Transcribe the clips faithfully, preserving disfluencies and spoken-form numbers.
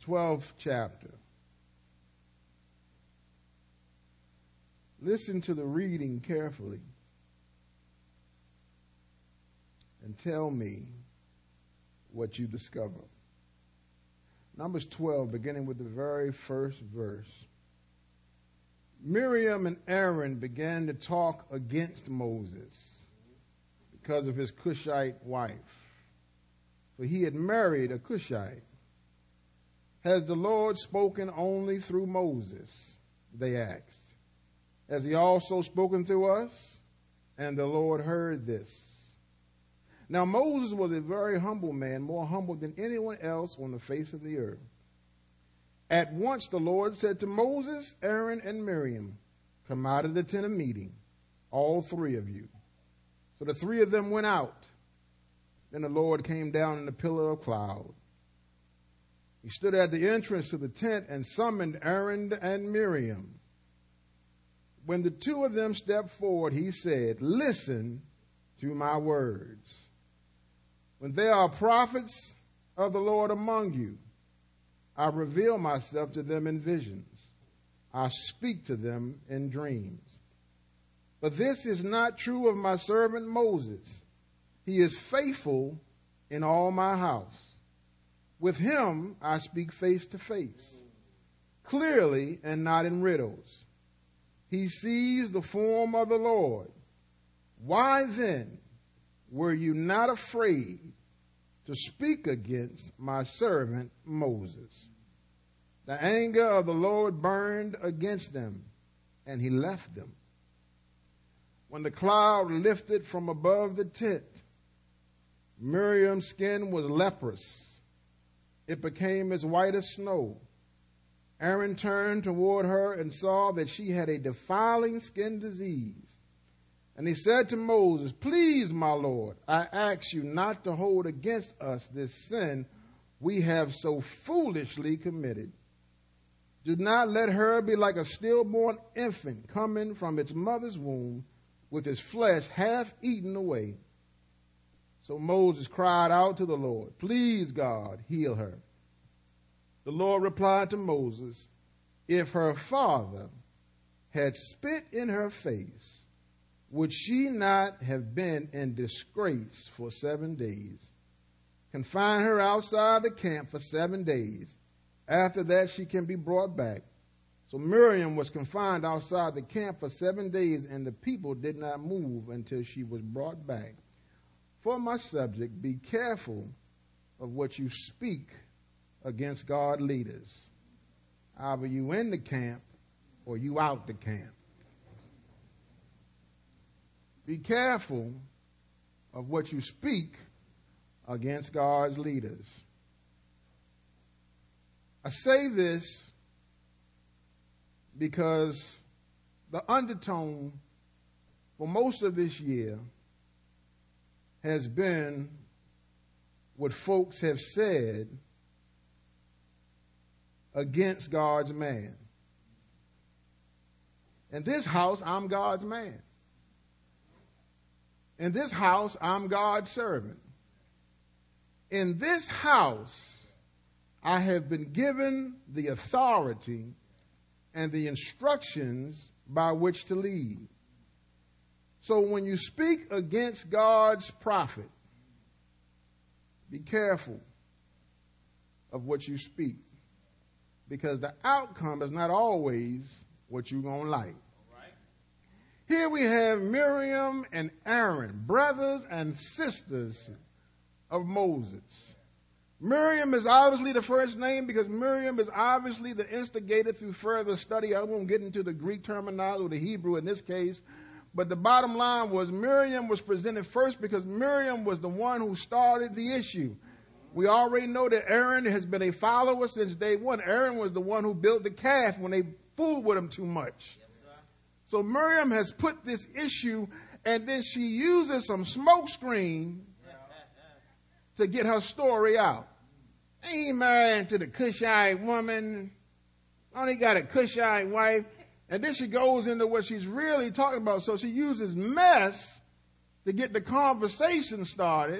twelfth chapter. Listen to the reading carefully and tell me what you discover. Numbers twelve, beginning with the very first verse. Miriam and Aaron began to talk against Moses because of his Cushite wife, for he had married a Cushite. Has the Lord spoken only through Moses? They asked. Has he also spoken through us? And the Lord heard this. Now Moses was a very humble man, more humble than anyone else on the face of the earth. At once the Lord said to Moses, Aaron, and Miriam, come out of the tent of meeting, all three of you. So the three of them went out. Then the Lord came down in a pillar of cloud. He stood at the entrance to the tent and summoned Aaron and Miriam. When the two of them stepped forward, he said, listen to my words. When there are prophets of the Lord among you, I reveal myself to them in visions. I speak to them in dreams. But this is not true of my servant Moses. He is faithful in all my house. With him I speak face to face, clearly and not in riddles. He sees the form of the Lord. Why then were you not afraid to speak against my servant Moses? The anger of the Lord burned against them, and he left them. When the cloud lifted from above the tent, Miriam's skin was leprous. It became as white as snow. Aaron turned toward her and saw that she had a defiling skin disease. And he said to Moses, please, my Lord, I ask you not to hold against us this sin we have so foolishly committed. Do not let her be like a stillborn infant coming from its mother's womb with its flesh half eaten away. So Moses cried out to the Lord, please, God, heal her. The Lord replied to Moses, if her father had spit in her face, would she not have been in disgrace for seven days? Confine her outside the camp for seven days. After that, she can be brought back. So Miriam was confined outside the camp for seven days, and the people did not move until she was brought back. For my subject, be careful of what you speak against God leaders. Either you in the camp or you out the camp. Be careful of what you speak against God's leaders. I say this because the undertone for most of this year has been what folks have said against God's man. In this house, I'm God's man. In this house, I'm God's servant. In this house, I have been given the authority and the instructions by which to lead. So when you speak against God's prophet, be careful of what you speak, because the outcome is not always what you're going to like. Right. Here we have Miriam and Aaron, brothers and sisters of Moses. Miriam is obviously the first name because Miriam is obviously the instigator through further study. I won't get into the Greek terminology or the Hebrew in this case. But the bottom line was Miriam was presented first because Miriam was the one who started the issue. We already know that Aaron has been a follower since day one. Aaron was the one who built the calf when they fooled with him too much. Yes, so Miriam has put this issue, and then she uses some smoke screen to get her story out. I ain't married to the Cushite woman. Only got a Cushite wife. And then she goes into what she's really talking about. So she uses mess to get the conversation started.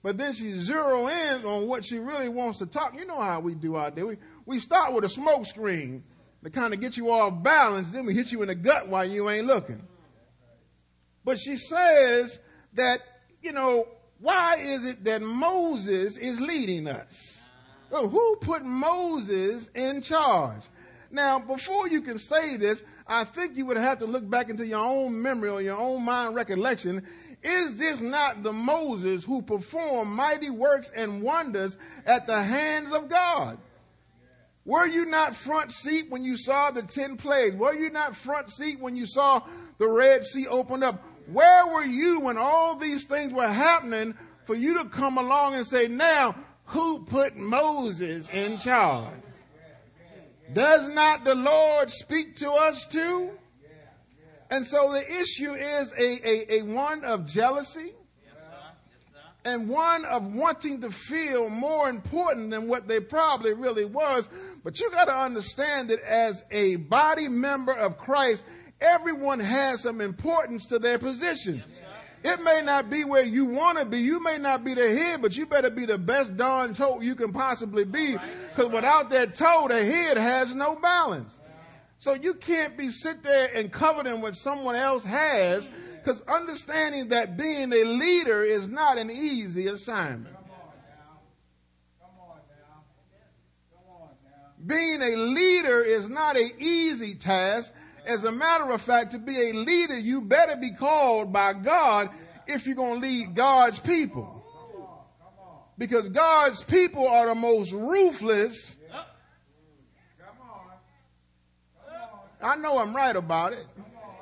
but then she zero in on what she really wants to talk. You know how we do out there. We, we start with a smoke screen to kind of get you all balanced. Then we hit you in the gut while you ain't looking. But she says that, you know, why is it that Moses is leading us? Well, who put Moses in charge? Now, before you can say this, I think you would have to look back into your own memory or your own mind recollection. Is this not the Moses who performed mighty works and wonders at the hands of God? Were you not front seat when you saw the ten plagues? Were you not front seat when you saw the Red Sea open up? Where were you when all these things were happening for you to come along and say, now, who put Moses in charge? Does not the Lord speak to us too? And so the issue is a, a, a one of jealousy and one of wanting to feel more important than what they probably really was. But you got to understand that as a body member of Christ, everyone has some importance to their positions. It may not be where you want to be. You may not be the head, but you better be the best darn toe you can possibly be. Because without that toe, the head has no balance. So you can't be sit there and coveting what someone else has, because understanding that being a leader is not an easy assignment. Being a leader is not an easy task. As a matter of fact, to be a leader, you better be called by God if you're going to lead God's people. Because God's people are the most ruthless. I know I'm right about it.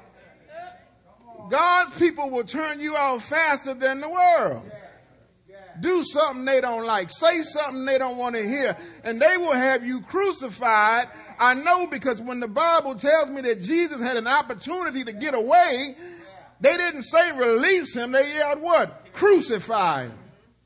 God's people will turn you out faster than the world. Do something they don't like. Say something they don't want to hear. And they will have you crucified. I know, because when the Bible tells me that Jesus had an opportunity to get away, they didn't say release him. They yelled what? Crucify him.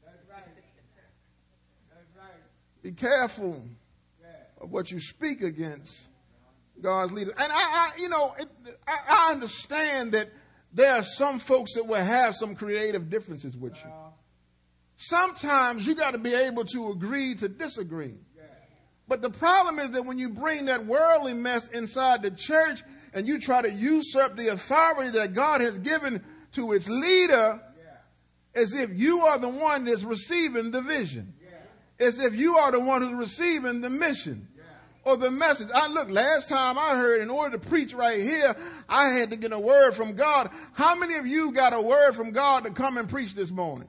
Be careful of what you speak against God's leaders. And I, I you know, it, I, I understand that there are some folks that will have some creative differences with you. Sometimes you got to be able to agree to disagree. But the problem is that when you bring that worldly mess inside the church and you try to usurp the authority that God has given to its leader, as if you are the one that's receiving the vision, as if you are the one who's receiving the mission or the message. I look, last time I heard, in order to preach right here, I had to get a word from God. How many of you got a word from God to come and preach this morning?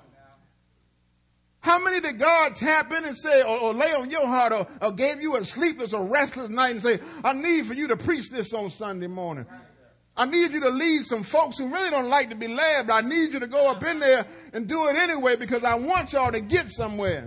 How many did God tap in and say, or, or lay on your heart, or, or gave you a sleepless or restless night and say, I need for you to preach this on Sunday morning. I need you to lead some folks who really don't like to be led, but I need you to go up in there and do it anyway because I want y'all to get somewhere.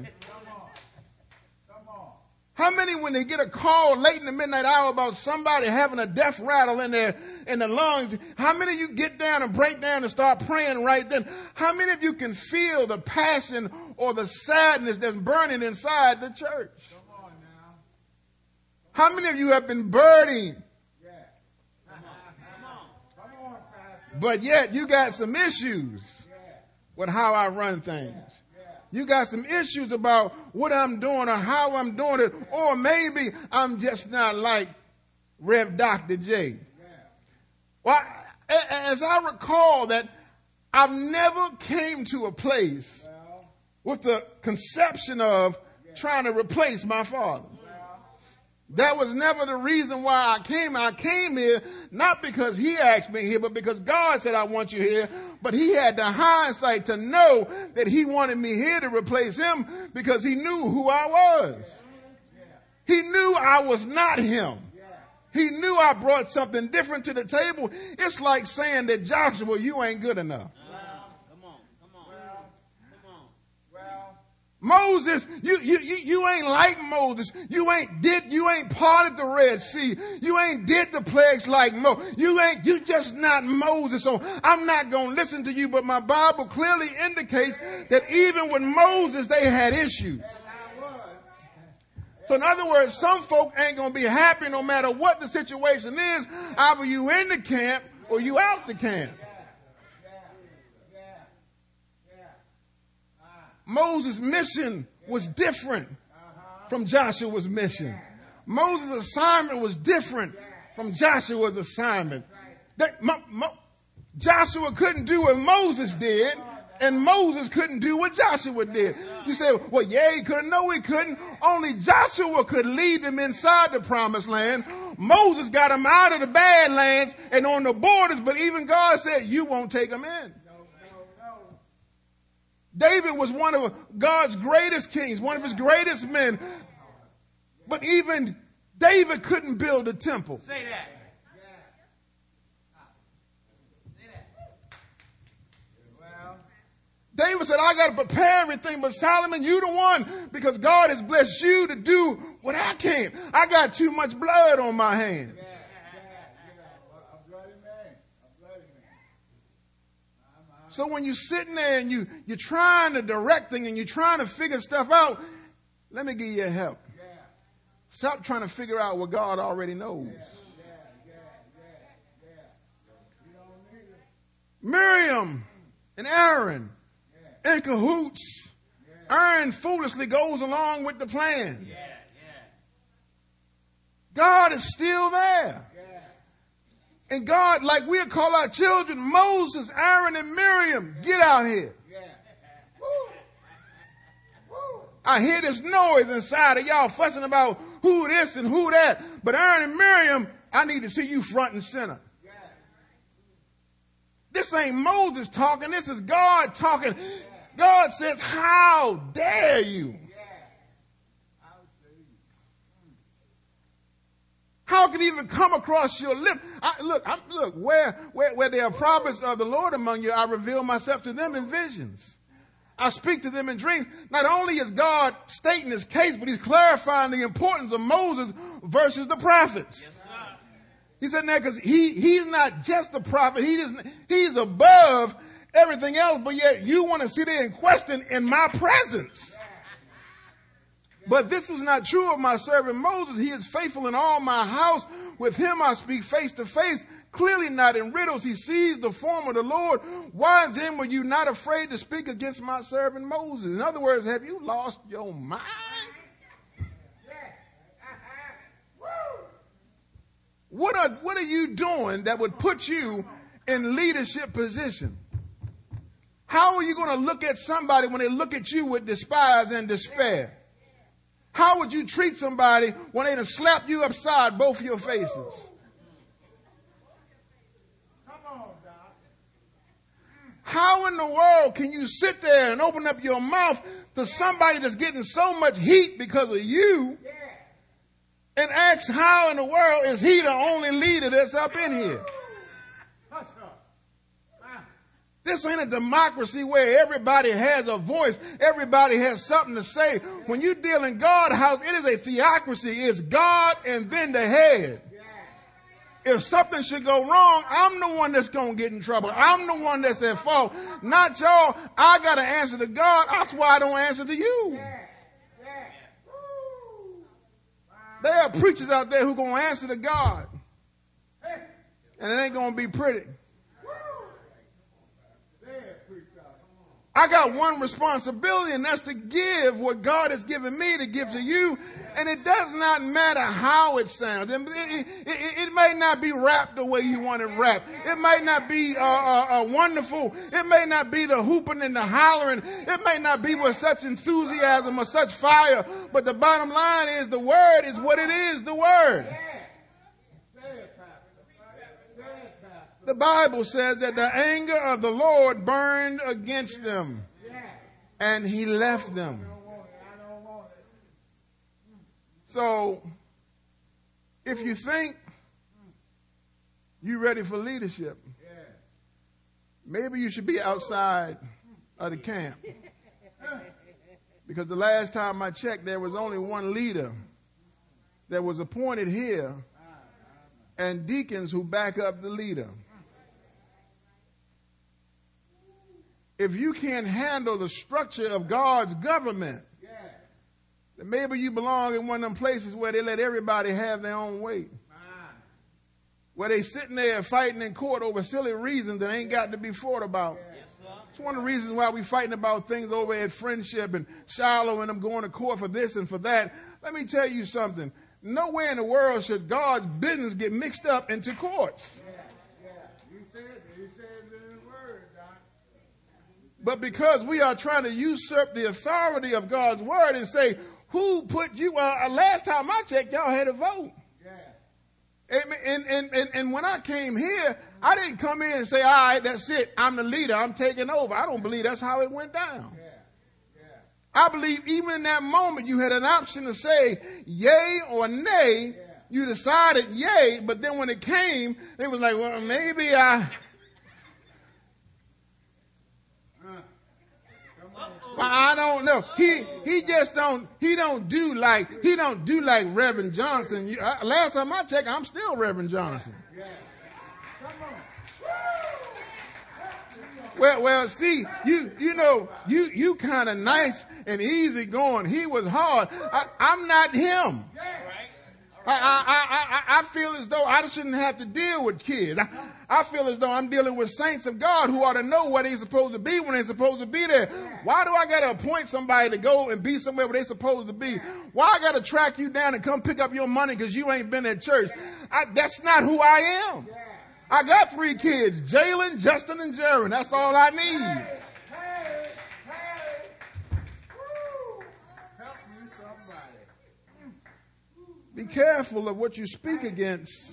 How many, when they get a call late in the midnight hour about somebody having a death rattle in their in the lungs, how many of you get down and break down and start praying right then? How many of you can feel the passion or the sadness that's burning inside the church? Come on now. How many of you have been burning? Yeah. Come on. Come on. But yet you got some issues with how I run things. You got some issues about what I'm doing or how I'm doing it. Or maybe I'm just not like Rev Doctor J. Well, as I recall that I've never came to a place with the conception of trying to replace my father. That was never the reason why I came. I came here not because he asked me here, but because God said, I want you here. But he had the hindsight to know that he wanted me here to replace him because he knew who I was. He knew I was not him. He knew I brought something different to the table. It's like saying that, Joshua, you ain't good enough. Moses, you, you, you, you ain't like Moses. You ain't did, you ain't parted the Red Sea. You ain't did the plagues like Mo. You ain't, you just not Moses. So I'm not going to listen to you. But my Bible clearly indicates that even with Moses, they had issues. So in other words, some folk ain't going to be happy no matter what the situation is. Either you in the camp or you out the camp. Moses' mission was different from Joshua's mission. Moses' assignment was different from Joshua's assignment. That, Mo, Mo, Joshua couldn't do what Moses did, and Moses couldn't do what Joshua did. You say, well, yeah, he couldn't. No, he couldn't. Only Joshua could lead them inside the promised land. Moses got them out of the bad lands and on the borders, but even God said, you won't take them in. David was one of God's greatest kings, one of his greatest men. But even David couldn't build a temple. Say that. David said, I got to prepare everything, but Solomon, you the one, because God has blessed you to do what I can't. I got too much blood on my hands. So when you're sitting there and you, you're trying to direct things and you're trying to figure stuff out, let me give you a help. Stop trying to figure out what God already knows. Miriam and Aaron in cahoots. Aaron foolishly goes along with the plan. God is still there. And God, like we'll call our children, Moses, Aaron, and Miriam, get out here. I hear this noise inside of y'all fussing about who this and who that. But Aaron and Miriam, I need to see you front and center. This ain't Moses talking. This is God talking. God says, how dare you? How can it even come across your lip? I, look, I, look, where, where, where there are prophets of the Lord among you, I reveal myself to them in visions. I speak to them in dreams. Not only is God stating his case, but he's clarifying the importance of Moses versus the prophets. Yes, he said that because he, he's not just a prophet. He is, he's above everything else, but yet you want to sit there and question in my presence. But this is not true of my servant Moses. He is faithful in all my house. With him I speak face to face, clearly not in riddles. He sees the form of the Lord. Why then were you not afraid to speak against my servant Moses? In other words, have you lost your mind? What are, what are you doing that would put you in leadership position? How are you going to look at somebody when they look at you with despise and despair? How would you treat somebody when they'd have slapped you upside both your faces? How in the world can you sit there and open up your mouth to somebody that's getting so much heat because of you and ask how in the world is he the only leader that's up in here? This ain't a democracy where everybody has a voice. Everybody has something to say. When you deal in God's house, it is a theocracy. It's God and then the head. If something should go wrong, I'm the one that's going to get in trouble. I'm the one that's at fault. Not y'all. I got to answer to God. That's why I don't answer to you. There are preachers out there who are going to answer to God. And it ain't going to be pretty. I got one responsibility, and that's to give what God has given me to give to you. And it does not matter how it sounds. It, it, it, it may not be wrapped the way you want it wrapped. It might not be uh, uh, uh, wonderful. It may not be the hooping and the hollering. It may not be with such enthusiasm or such fire. But the bottom line is the word is what it is, the word. The Bible says that the anger of the Lord burned against them, and he left them. So, if you think you're ready for leadership, maybe you should be outside of the camp. Because the last time I checked, there was only one leader that was appointed here, and deacons who back up the leader. If you can't handle the structure of God's government, yeah, then maybe you belong in one of them places where they let everybody have their own way. Ah. Where they sitting there fighting in court over silly reasons that ain't got to be fought about. Yes, It's one of the reasons why we're fighting about things over at Friendship and Shiloh and them going to court for this and for that. Let me tell you something. Nowhere in the world should God's business get mixed up into courts. Yeah, yeah. You said it. You said it in the word, Doc. But because we are trying to usurp the authority of God's word and say, who put you, uh, last time I checked, y'all had a vote. Yeah. And, and, and, and when I came here, I didn't come in and say, all right, that's it. I'm the leader. I'm taking over. I don't believe that's how it went down. Yeah. I believe even in that moment you had an option to say yay or nay. Yeah. You decided yay, but then when it came, it was like, well, maybe I... Well, I don't know. He he just don't he don't do like he don't do like Reverend Johnson. You, uh, last time I checked, I'm still Reverend Johnson. Yeah. Come on. Well, well, see, you you know you you kind of nice and easy going. He was hard. I, I'm not him. I, I, I, I feel as though I shouldn't have to deal with kids. I, I feel as though I'm dealing with saints of God who ought to know where they're supposed to be when they're supposed to be there. Why do I got to appoint somebody to go and be somewhere where they're supposed to be? Why I got to track you down and come pick up your money because you ain't been at church? I, that's not who I am. I got three kids, Jalen, Justin, and Jaron. That's all I need. Hey, hey, hey. Woo. Help me, somebody. Be careful of what you speak against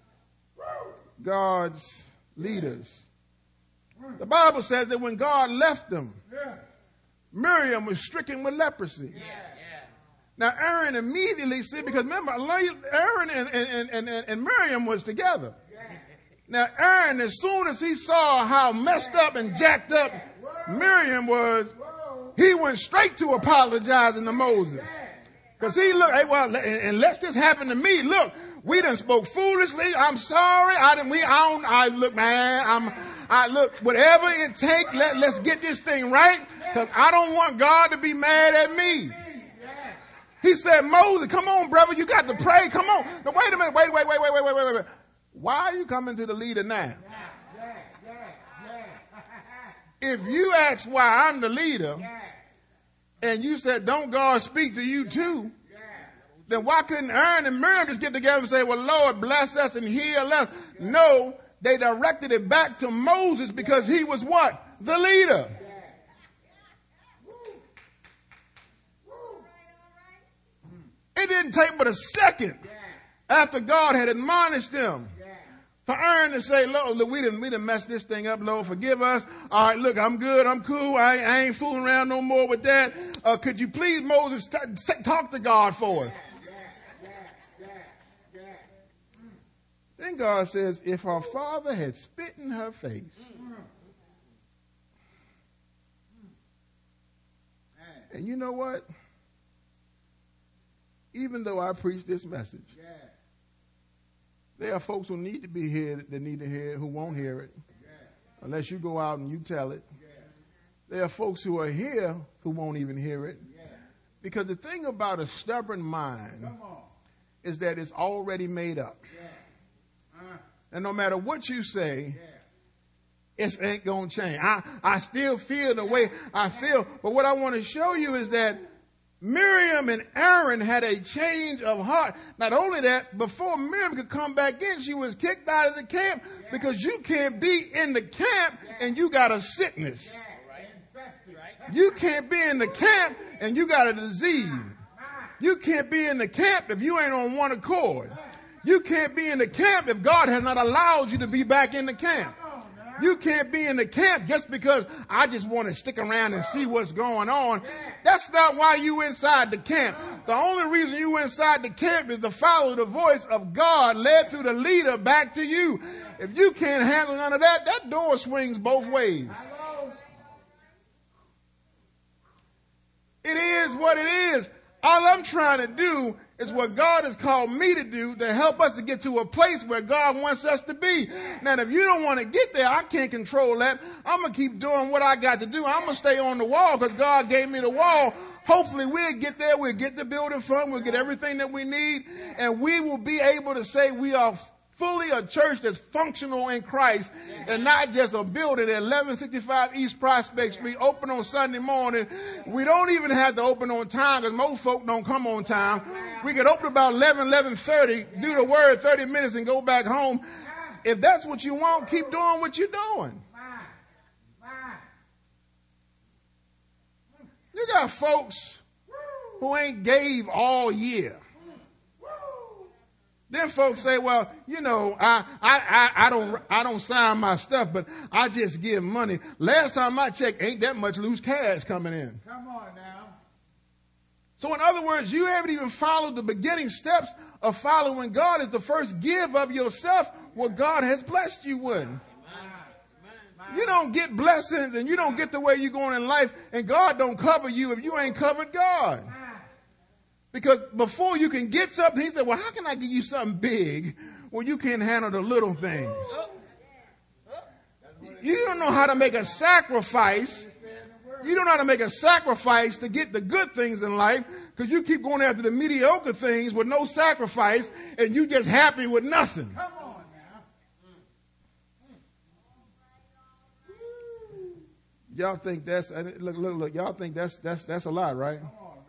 God's leaders. The Bible says that when God left them, Miriam was stricken with leprosy. Yeah, yeah. Now Aaron immediately said, because remember, Aaron and, and, and, and, and Miriam was together. Now Aaron, as soon as he saw how messed up and jacked up Miriam was, he went straight to apologizing to Moses. Because he looked, hey, well, unless this happened to me, look, we done spoke foolishly. I'm sorry. I didn't, we, I don't, I look, man, I'm, I look, whatever it takes, let, let's get this thing right. Because I don't want God to be mad at me. He said, Moses, come on, brother, you got to pray. Come on. Now, wait a minute. Wait, wait, wait, wait, wait, wait, wait, wait. Why are you coming to the leader now? If you ask why I'm the leader, and you said, don't God speak to you too, then why couldn't Aaron and Miriam just get together and say, well, Lord, bless us and heal us? No, they directed it back to Moses because he was what? The leader. It didn't take but a second after God had admonished them for Aaron to say, Lord, look, we didn't, we didn't mess this thing up, Lord, forgive us. All right, look, I'm good, I'm cool, I, I ain't fooling around no more with that. Uh, could you please, Moses, t- t- talk to God for us? Then God says, if her father had spit in her face, and you know what? Even though I preach this message, there are folks who need to be here that need to hear it, who won't hear it, unless you go out and you tell it. There are folks who are here who won't even hear it. Because the thing about a stubborn mind is that it's already made up. And no matter what you say, it ain't going to change. I, I still feel the way I feel. But what I want to show you is that Miriam and Aaron had a change of heart. Not only that, before Miriam could come back in, she was kicked out of the camp because you can't be in the camp and you got a sickness. You can't be in the camp and you got a disease. You can't be in the camp if you ain't on one accord. You can't be in the camp if God has not allowed you to be back in the camp. You can't be in the camp just because I just want to stick around and see what's going on. That's not why you inside the camp. The only reason you inside the camp is to follow the voice of God led through the leader back to you. If you can't handle none of that, that door swings both ways. It is what it is. All I'm trying to do is what God has called me to do to help us to get to a place where God wants us to be. Now, if you don't want to get there, I can't control that. I'm going to keep doing what I got to do. I'm going to stay on the wall because God gave me the wall. Hopefully we'll get there. We'll get the building fund. We'll get everything that we need. And we will be able to say we are fully a church that's functional in Christ and not just a building at eleven sixty-five East Prospect Street, open on Sunday morning. We don't even have to open on time because most folk don't come on time. We could open about eleven, eleven thirty, do the word thirty minutes and go back home. If that's what you want, keep doing what you're doing. You got folks who ain't gave all year. Then folks say, well, you know, I, I, I, I don't, I don't sign my stuff, but I just give money. Last time I checked, ain't that much loose cash coming in. Come on now. So in other words, you haven't even followed the beginning steps of following God. Is the first give of yourself what God has blessed you with. You don't get blessings and you don't get the way you're going in life, and God don't cover you if you ain't covered God. Because before you can get something, he said, well, how can I give you something big when you can't handle the little things? You don't know how to make a sacrifice. You don't know how to make a sacrifice to get the good things in life, because you keep going after the mediocre things with no sacrifice, and you just happy with nothing. Come on now. Y'all think that's, look, look, look, y'all think that's, that's, that's a lot, right?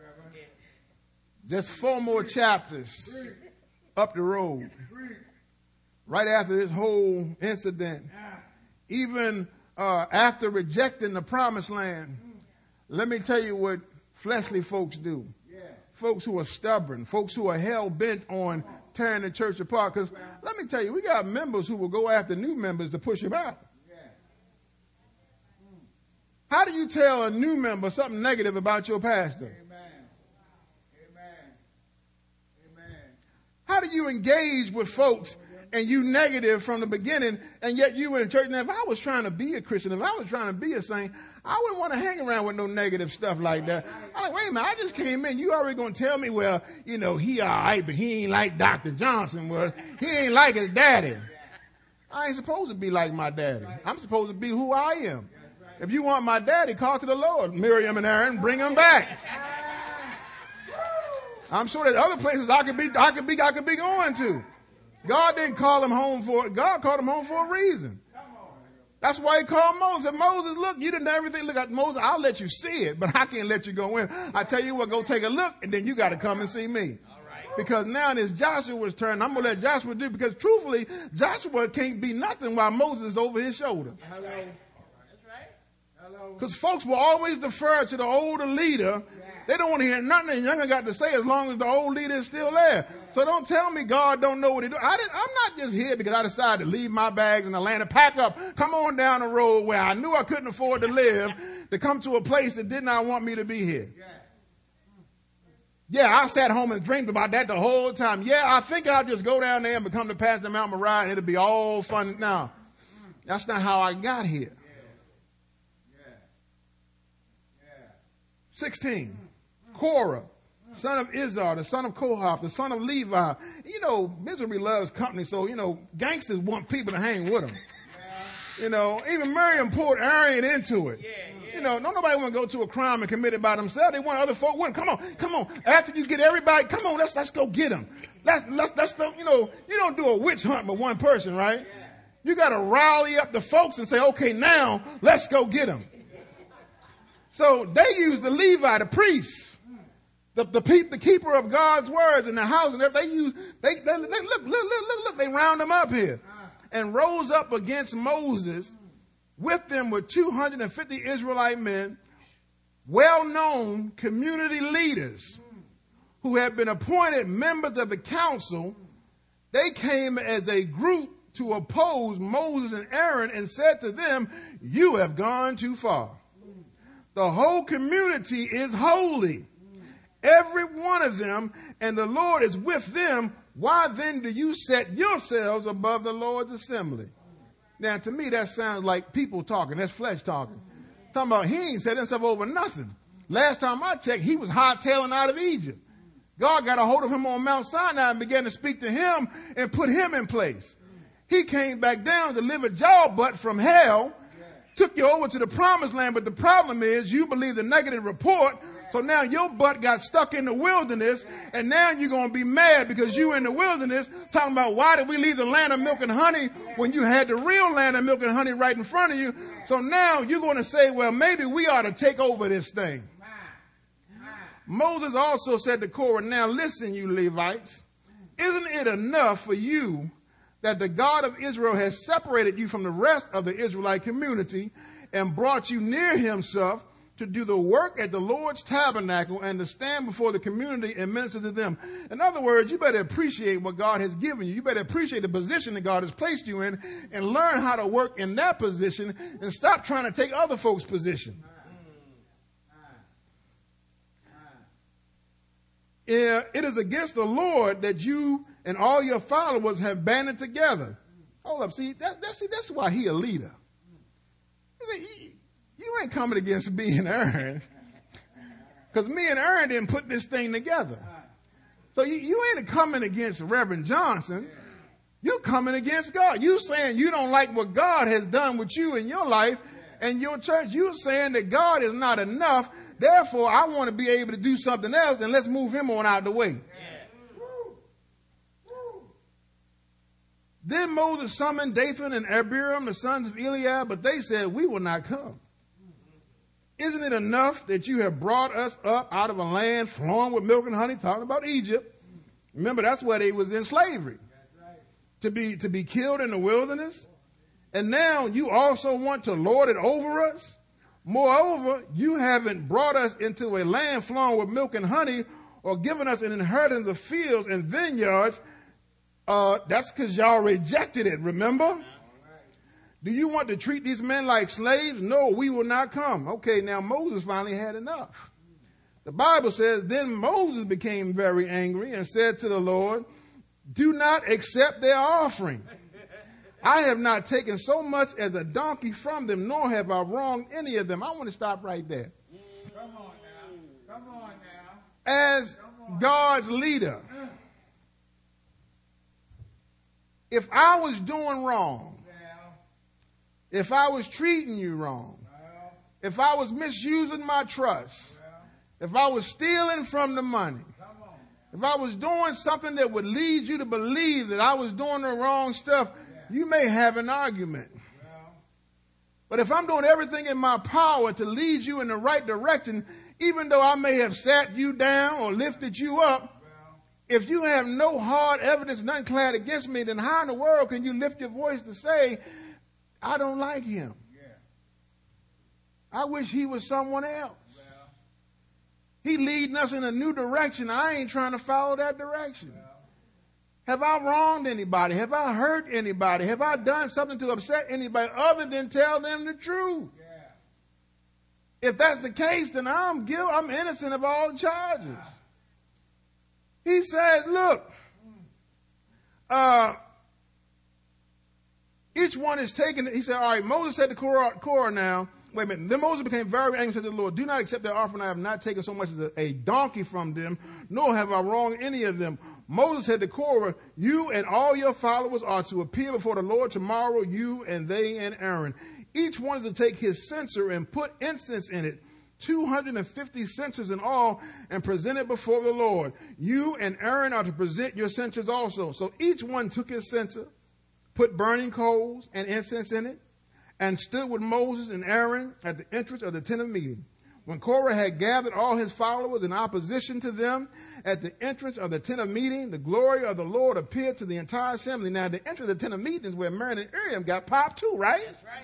Just four more chapters up the road, right after this whole incident, even uh, after rejecting the promised land, let me tell you what fleshly folks do. Folks who are stubborn, folks who are hell-bent on tearing the church apart. Because let me tell you, we got members who will go after new members to push him out. How do you tell a new member something negative about your pastor? How do you engage with folks and you negative from the beginning, and yet you in church? Now, if I was trying to be a Christian, if I was trying to be a saint, I wouldn't want to hang around with no negative stuff like that. I'm like, wait a minute, I just came in. You already going to tell me, well, you know, he all right, but he ain't like Doctor Johnson was. He ain't like his daddy. I ain't supposed to be like my daddy. I'm supposed to be who I am. If you want my daddy, call to the Lord. Miriam and Aaron, bring him back. I'm sure there's other places I could be, I could be, I could be going to. God didn't call him home for it. God called him home for a reason. That's why he called Moses. Moses, look, you didn't do everything. Look at Moses. I'll let you see it, but I can't let you go in. I tell you what, go take a look, and then you got to come and see me. Because now it's Joshua's turn. I'm going to let Joshua do it, because truthfully, Joshua can't be nothing while Moses is over his shoulder. Hello. That's right. Hello. Because folks will always defer to the older leader. They don't want to hear nothing the younger got to say as long as the old leader is still there. So don't tell me God don't know what he do. I didn't, I'm not just here because I decided to leave my bags in Atlanta, pack up, come on down the road where I knew I couldn't afford to live, to come to a place that did not want me to be here. Yeah, I sat home and dreamed about that the whole time. Yeah, I think I'll just go down there and become the pastor of Mount Moriah and it'll be all fun. Now, that's not how I got here. sixteen. Korah, son of Izhar, the son of Kohath, the son of Levi. You know, misery loves company, so, you know, gangsters want people to hang with them. You know, even Miriam poured Aaron into it. You know, don't nobody want to go to a crime and commit it by themselves. They want other folk. Want, come on, come on. After you get everybody, come on, let's let's go get them. Let's let's let's go. You know, you don't do a witch hunt with one person, right? You got to rally up the folks and say, okay, now let's go get them. So they use the Levi, the priest. The, the, the keeper of God's words in the house, and they use, they, they, they look, look, look, look, look, they round them up here and rose up against Moses. With them were two hundred fifty Israelite men, well-known community leaders who had been appointed members of the council. They came as a group to oppose Moses and Aaron and said to them, you have gone too far. The whole community is holy, every one of them, and the Lord is with them. Why then do you set yourselves above the Lord's assembly? Now, to me, that sounds like people talking. That's flesh talking. Talking about he ain't set himself over nothing. Last time I checked, he was hightailing out of Egypt. God got a hold of him on Mount Sinai and began to speak to him and put him in place. He came back down, delivered y'all butt from hell, took you over to the promised land. But the problem is you believe the negative report So now your butt got stuck in the wilderness, and now you're going to be mad because you in the wilderness talking about why did we leave the land of milk and honey when you had the real land of milk and honey right in front of you. So now you're going to say, well, maybe we ought to take over this thing. Moses also said to Korah, now listen, you Levites, isn't it enough for you that the God of Israel has separated you from the rest of the Israelite community and brought you near himself to do the work at the Lord's tabernacle and to stand before the community and minister to them? In other words, you better appreciate what God has given you. You better appreciate the position that God has placed you in and learn how to work in that position and stop trying to take other folks' position. Yeah, it is against the Lord that you and all your followers have banded together. Hold up, see, that, that, see that's why he a leader. You ain't coming against me and Aaron, because me and Aaron didn't put this thing together. So you, you ain't coming against Reverend Johnson. You're coming against God. You saying you don't like what God has done with you in your life and your church. You're saying that God is not enough. Therefore, I want to be able to do something else, and let's move him on out of the way. Then Moses summoned Dathan and Abiram, the sons of Eliab, but they said, we will not come. Isn't it enough that you have brought us up out of a land flowing with milk and honey, talking about Egypt? Remember, that's where they was in slavery, to be, to be killed in the wilderness. And now you also want to lord it over us? Moreover, you haven't brought us into a land flowing with milk and honey or given us an inheritance of fields and vineyards. Uh, that's because y'all rejected it, remember? Do you want to treat these men like slaves? No, we will not come. Okay, now Moses finally had enough. The Bible says, then Moses became very angry and said to the Lord, do not accept their offering. I have not taken so much as a donkey from them, nor have I wronged any of them. I want to stop right there. Come on now. Come on now. As God's leader, if I was doing wrong, if I was treating you wrong, if I was misusing my trust, if I was stealing from the money, if I was doing something that would lead you to believe that I was doing the wrong stuff, you may have an argument. But if I'm doing everything in my power to lead you in the right direction, even though I may have sat you down or lifted you up, if you have no hard evidence, nothing clad against me, then how in the world can you lift your voice to say, I don't like him? I wish he was someone else. He leading us in a new direction. I ain't trying to follow that direction. Have I wronged anybody? Have I hurt anybody? Have I done something to upset anybody other than tell them the truth? Yeah. If that's the case, then I'm guilty. I'm innocent of all charges. Yeah. He says, look, uh, each one is taken. He said, all right, Moses said to Korah, Korah now, wait a minute. Then Moses became very angry and said to the Lord, do not accept their offering. I have not taken so much as a, a donkey from them, nor have I wronged any of them. Moses said to Korah, you and all your followers are to appear before the Lord tomorrow, you and they and Aaron. Each one is to take his censer and put incense in it, two hundred fifty censers in all, and present it before the Lord. You and Aaron are to present your censers also. So each one took his censer, put burning coals and incense in it, and stood with Moses and Aaron at the entrance of the tent of meeting. When Korah had gathered all his followers in opposition to them at the entrance of the tent of meeting, the glory of the Lord appeared to the entire assembly. Now, the entrance of the tent of meeting is where Miriam and Aaron got popped too, right? That's right.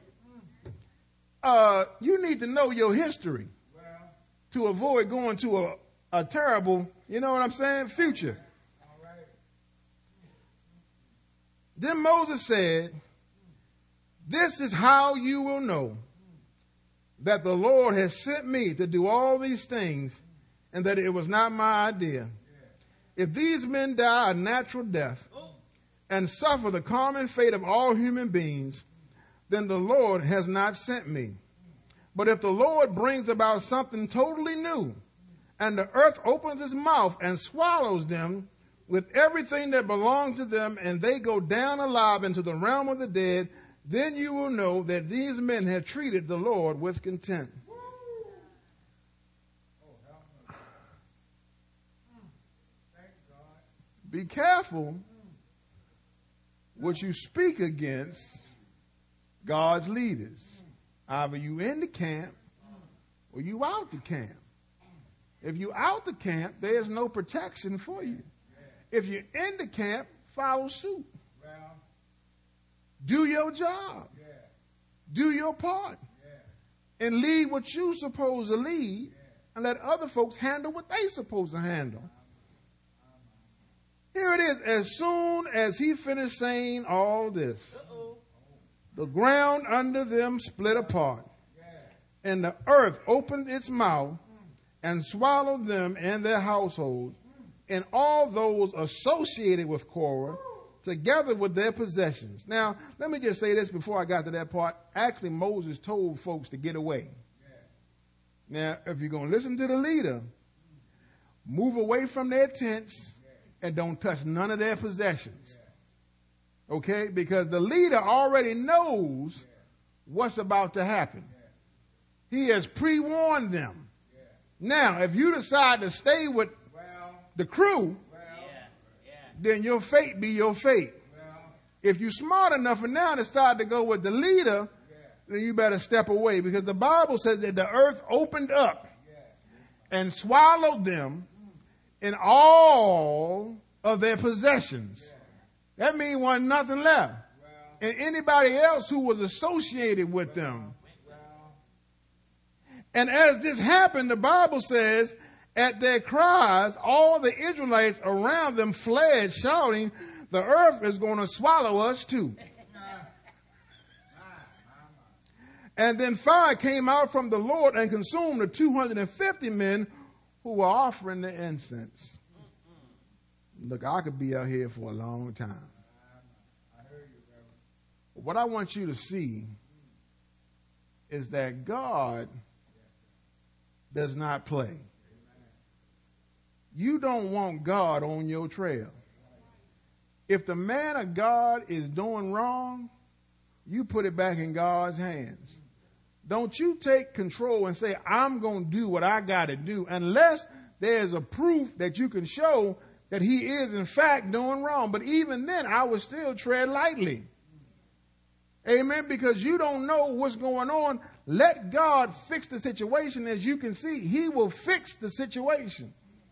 Uh, you need to know your history well, to avoid going to a, a terrible, you know what I'm saying, future. All right. Then Moses said, this is how you will know that the Lord has sent me to do all these things and that it was not my idea. If these men die a natural death and suffer the common fate of all human beings, then the Lord has not sent me. But if the Lord brings about something totally new and the earth opens its mouth and swallows them with everything that belongs to them and they go down alive into the realm of the dead, then you will know that these men have treated the Lord with contempt. Be careful what you speak against God's leaders. Either you in the camp or you out the camp. If you out the camp, there's no protection for you. If you're in the camp, follow suit. Do your job. Do your part. And lead what you're supposed to lead and let other folks handle what they're supposed to handle. Here it is. As soon as he finished saying all this, Uh-oh. the ground under them split apart, and the earth opened its mouth and swallowed them and their households and all those associated with Korah, together with their possessions. Now, let me just say this before I got to that part. Actually, Moses told folks to get away. Now, if you're going to listen to the leader, move away from their tents and don't touch none of their possessions. Okay? Because the leader already knows what's about to happen. He has pre-warned them. Now, if you decide to stay with the crew, then your fate be your fate. If you're smart enough and now decide to go with the leader, then you better step away, because the Bible says that the earth opened up and swallowed them in all of their possessions. That means wasn't nothing left. And anybody else who was associated with them. And as this happened, the Bible says, at their cries, all the Israelites around them fled, shouting, the earth is going to swallow us too. And then fire came out from the Lord and consumed the two hundred fifty men who were offering the incense. Look, I could be out here for a long time. What I want you to see is that God does not play. You don't want God on your trail. If the man of God is doing wrong, you put it back in God's hands. Don't you take control and say, I'm going to do what I got to do, unless there's a proof that you can show that he is in fact doing wrong. But even then, I would still tread lightly. Amen. Because you don't know what's going on. Let God fix the situation. As you can see, he will fix the situation.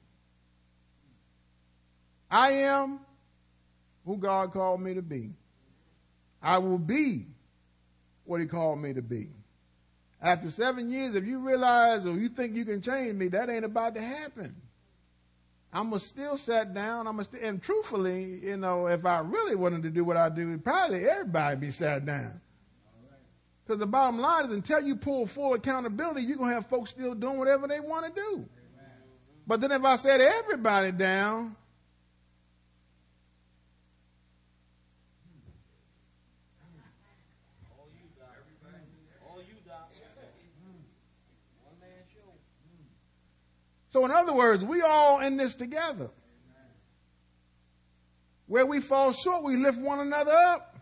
I am who God called me to be. I will be what he called me to be. After seven years, if you realize or you think you can change me, that ain't about to happen. I'm going to still sit down. I'm st- and truthfully, you know, if I really wanted to do what I do, probably everybody be sat down. Because the bottom line is, until you pull full accountability, you're going to have folks still doing whatever they want to do. Amen. But then if I set everybody down, so in other words, we all in this together. Where we fall short, we lift one another up.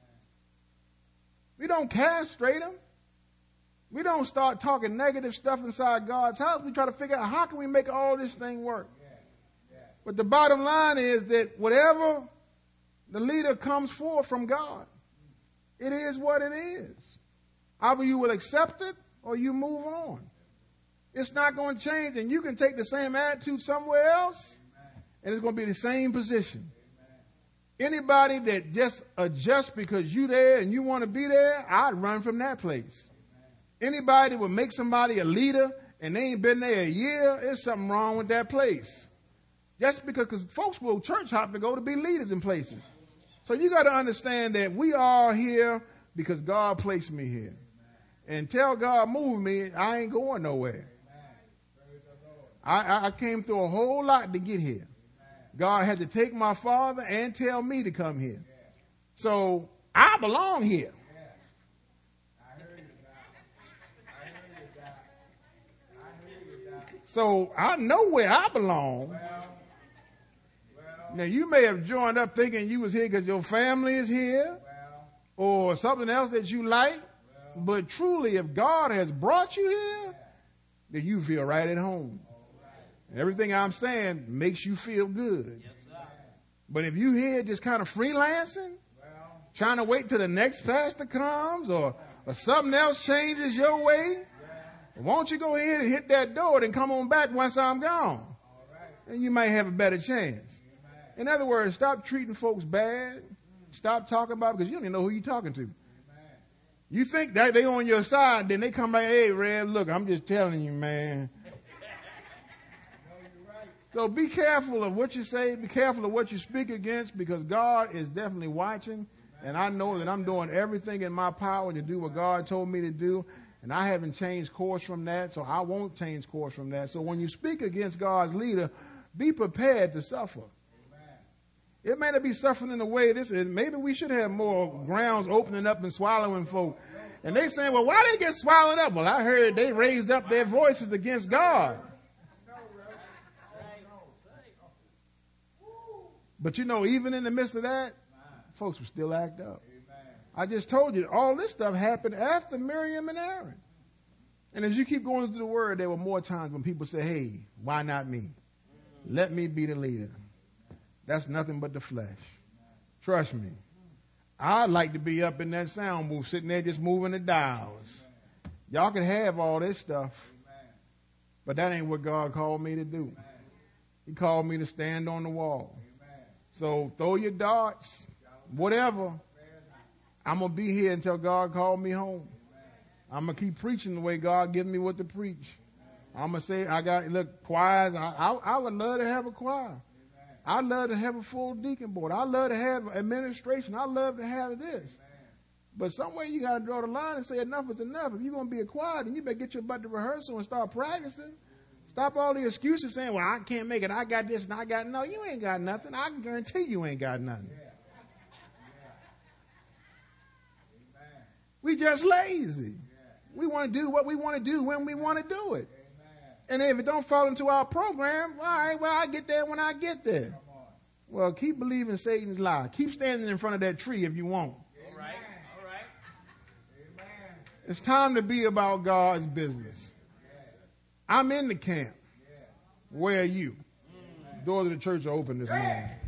We don't castrate them. We don't start talking negative stuff inside God's house. We try to figure out how can we make all this thing work. But the bottom line is that whatever the leader comes forth from God, it is what it is. Either you will accept it or you move on. It's not going to change, and you can take the same attitude somewhere else, and it's going to be the same position. Anybody that just adjusts because you there and you want to be there, I'd run from that place. Anybody that would make somebody a leader and they ain't been there a year, there's something wrong with that place. Just because cause folks will church hop to go to be leaders in places. So you got to understand that we are here because God placed me here. And tell God move me, I ain't going nowhere. I, I came through a whole lot to get here. God had to take my father and tell me to come here. So I belong here. So I know where I belong. Now you may have joined up thinking you was here because your family is here or something else that you like. But truly, if God has brought you here, then you feel right at home. And everything I'm saying makes you feel good. Yes, But if you here just kind of freelancing, trying to wait till the next pastor comes or, or something else changes your way, won't you go ahead and hit that door and come on back once I'm gone? And you might have a better chance. In other words, stop treating folks bad. Stop talking about it because you don't even know who you're talking to. You think that they on your side, then they come like, hey, Rev, look, I'm just telling you, man. So be careful of what you say. Be careful of what you speak against because God is definitely watching. And I know that I'm doing everything in my power to do what God told me to do. And I haven't changed course from that, so I won't change course from that. So when you speak against God's leader, be prepared to suffer. It may not be suffering in the way this is. Maybe we should have more grounds opening up and swallowing folk. And they saying, well, why they get swallowed up? Well, I heard they raised up their voices against God. But you know, even in the midst of that, folks will still act up. I just told you, all this stuff happened after Miriam and Aaron. And as you keep going through the word, there were more times when people say, hey, why not me? Let me be the leader. That's nothing but the flesh. Trust me. I'd like to be up in that sound booth, sitting there just moving the dials. Y'all can have all this stuff, but that ain't what God called me to do. He called me to stand on the wall. So throw your darts, whatever. I'm going to be here until God called me home. I'm going to keep preaching the way God gives me what to preach. I'm going to say, I got, look, choirs, I, I, I would love to have a choir. I'd love to have a full deacon board. I'd love to have administration. I'd love to have this. But somewhere you got to draw the line and say enough is enough. If you're going to be a choir, then you better get your butt to rehearsal and start practicing. Stop all the excuses saying, well, I can't make it. I got this and I got, no, you ain't got nothing. I can guarantee you ain't got nothing. We just lazy. We want to do what we want to do when we want to do it. And if it don't fall into our program, all right, well, I get there when I get there. Well, keep believing Satan's lie. Keep standing in front of that tree if you want. All right, all right. It's time to be about God's business. I'm in the camp. Where are you? Doors of the church are open this morning.